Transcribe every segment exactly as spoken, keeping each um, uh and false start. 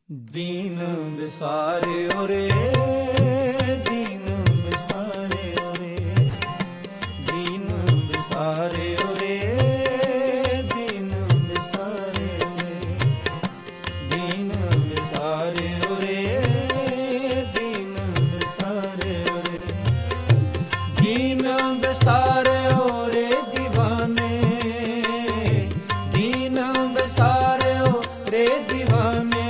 दीन बिसारे रे, दीन बिसारे रे, दीन बिसारे रे, दीन बिसारे रे, दीन बिसारे रे, दीन बिसारे रे, दीन बिसारे रे दीवाने, दीन बिसारे रे दीवाने,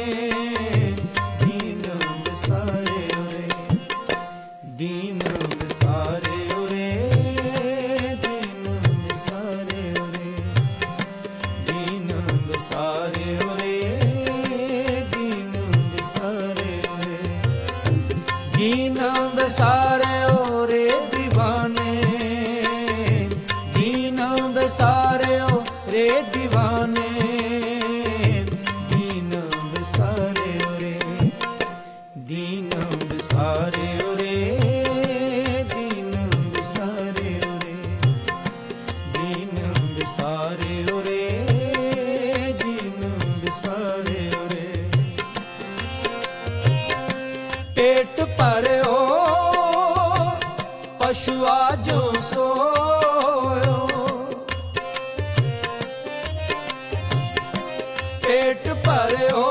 दीन बिसारे रे, दीन बिसारे रे, दीन बिसारे रे, दीन बिसारे रे, दीन बिसारे रे दीवाने, दीन बिसारे रे दीवाने, दीन बिसारे रे, दीन बिसारे रे, दीन बिसारे रे, दीन बिसारे रे, दीन बिसारे रे, पेट भरो पशुआ जो सोयो, पेट भरो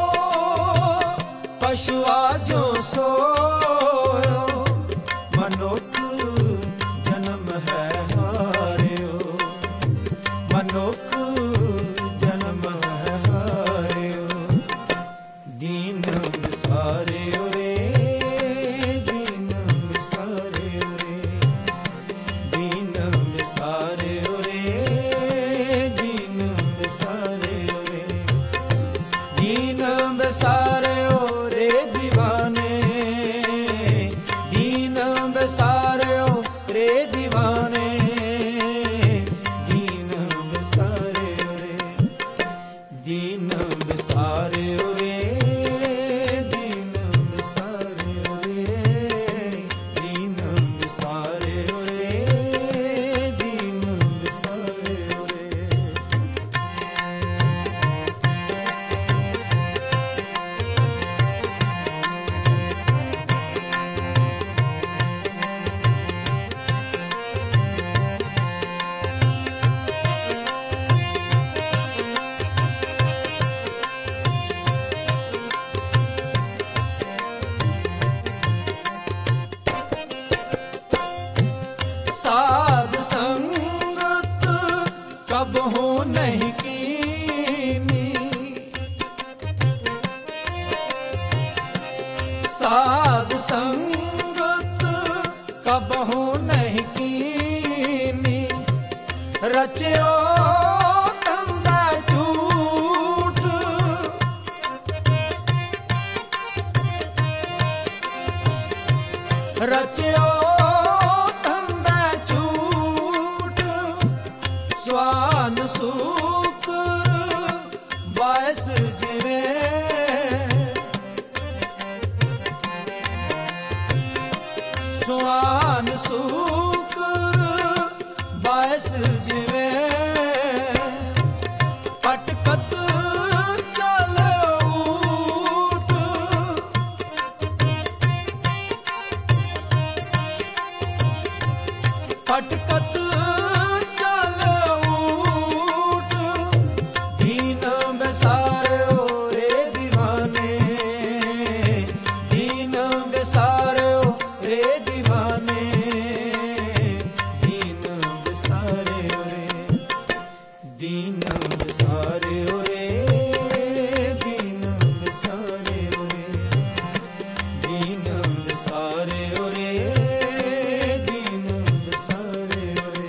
पशुआ जो सोयो, मनुख जन्म है हारियो, मनुख जन्म है हारियो, दीन बिसारे रे, दीन बिसारे रे, दीन बिसारे रे, दीन बिसारे रे, दीन बिसारे रे दीवाने, दीन बिसारे रे दीवाने, दीन बिसारे रे, दीन बिसारे रे, दीन बिसारे रे, दीन बिसारे रे, दीन बिसारे रे। साध संगत कब हो नहीं कीनी, साध संगत कब हो नहीं कीनी, रचयो तंदा झूठ, रचयो स्वान सुख बायस जीवे, स्वान सुख बायस जीवे, पटकत चल ऊठ, पटकत दीन बिसारे रे, दीन बिसारे रे, दीन बिसारे रे, दीन बिसारे रे।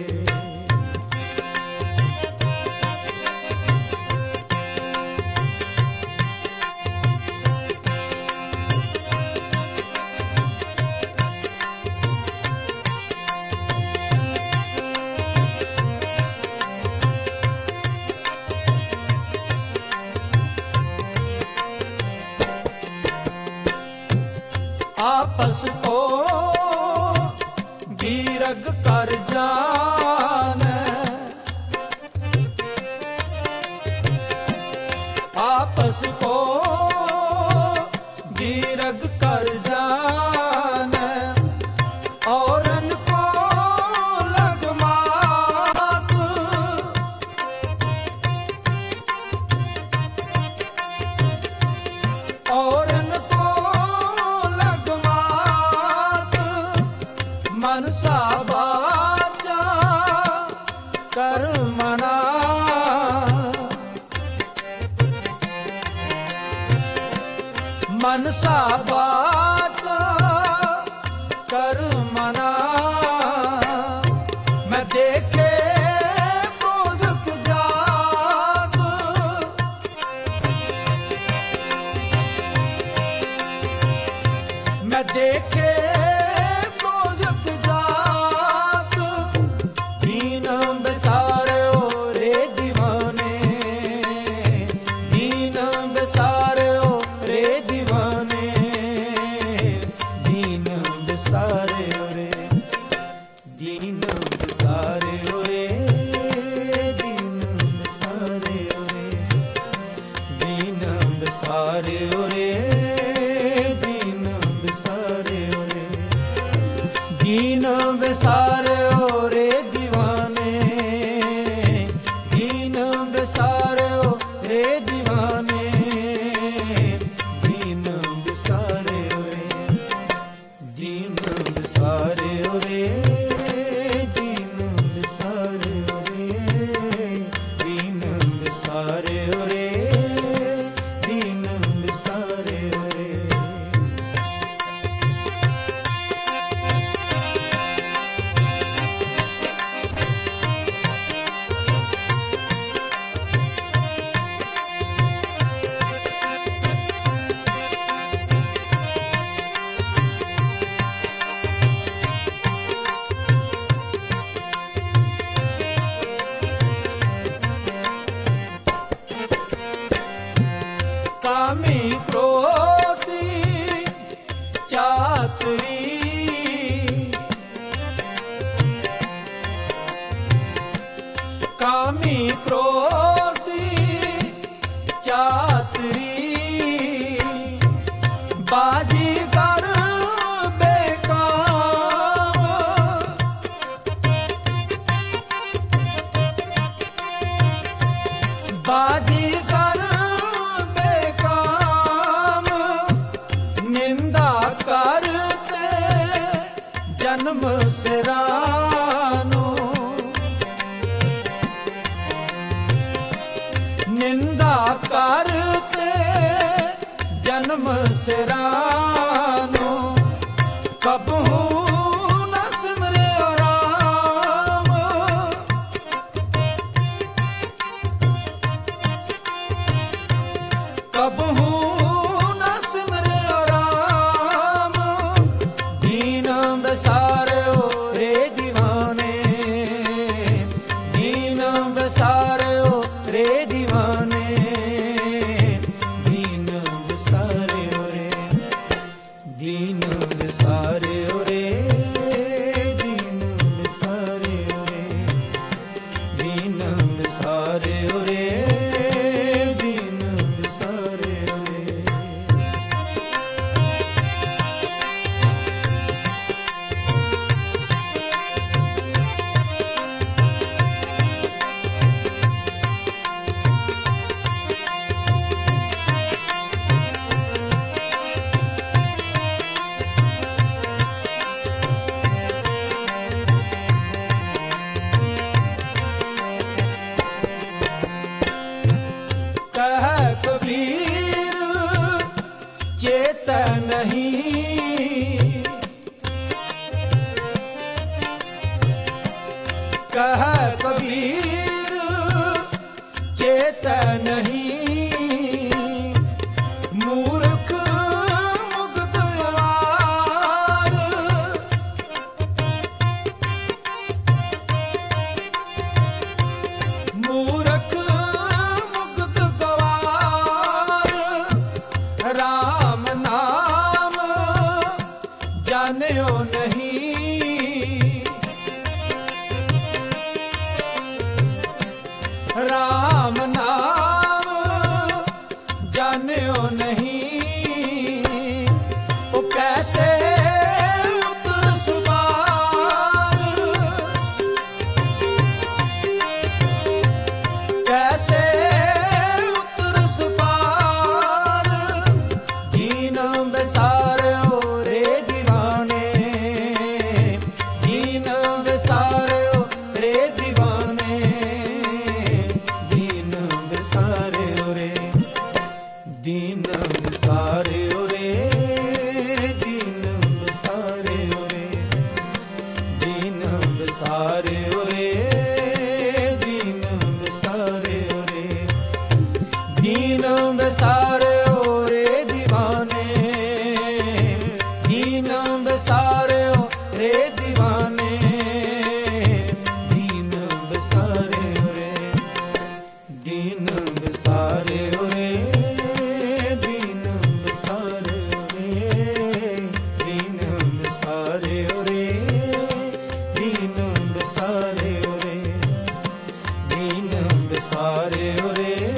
आपस को गीरग कर जाने, आपस को मनसा वाचा कर मना, मैं देखे बोझक जाग, मैं देखे बोझक जाग, दीन बेसारो रे दीवाने, दीन बेसारो रे दीवाने, दीन बेसारो रे, दीन बेसारो रे, दीन बेसारो रे, दीन बेसारो रे, दीन बेसारो रे, दीन बेसारो रे दीवाने, दीन बेसारो रे दीवाने, दीन बेसारो रे, दीन बेसारो रे, दीन बेसारो रे, दीन बेसारो रे, दीन बेसारो रे। कामी क्रोधी चातुरी, कामी क्रोधी चातुरी, बाजीगर बेकाम, बाजीगर बेकाम, निंदा करते जन्म सिरानो, निंदा करते जन्म सिरानो, कबहू न सिमरे राम, कबहू न सिमरे राम, दीन बेसारो रे दीवाने, दीन बेसारो रे दीवाने, दीन बेसारो रे, दीन बेसारो रे, दीन बेसारो रे, दीन बेसारो रे, दीन बेसारो रे। कह कबीर चेत नहीं, कह कबीर चेत नहीं, मूर्ख मुग्ध यार, मूर्ख मुग्ध गवार, राम नाम जान्यो नहीं, राम नाम जान्यो नहीं, वो कैसे उतर सुबार, कैसे उतर सुबार, दीन बेसारो रे दीवाने, दीन बेसारो रे दीवाने, दीन बेसारो रे, दीन बेसारो रे, ਦੀਨ ਵਿਸਾਰਿਓ ਰੇ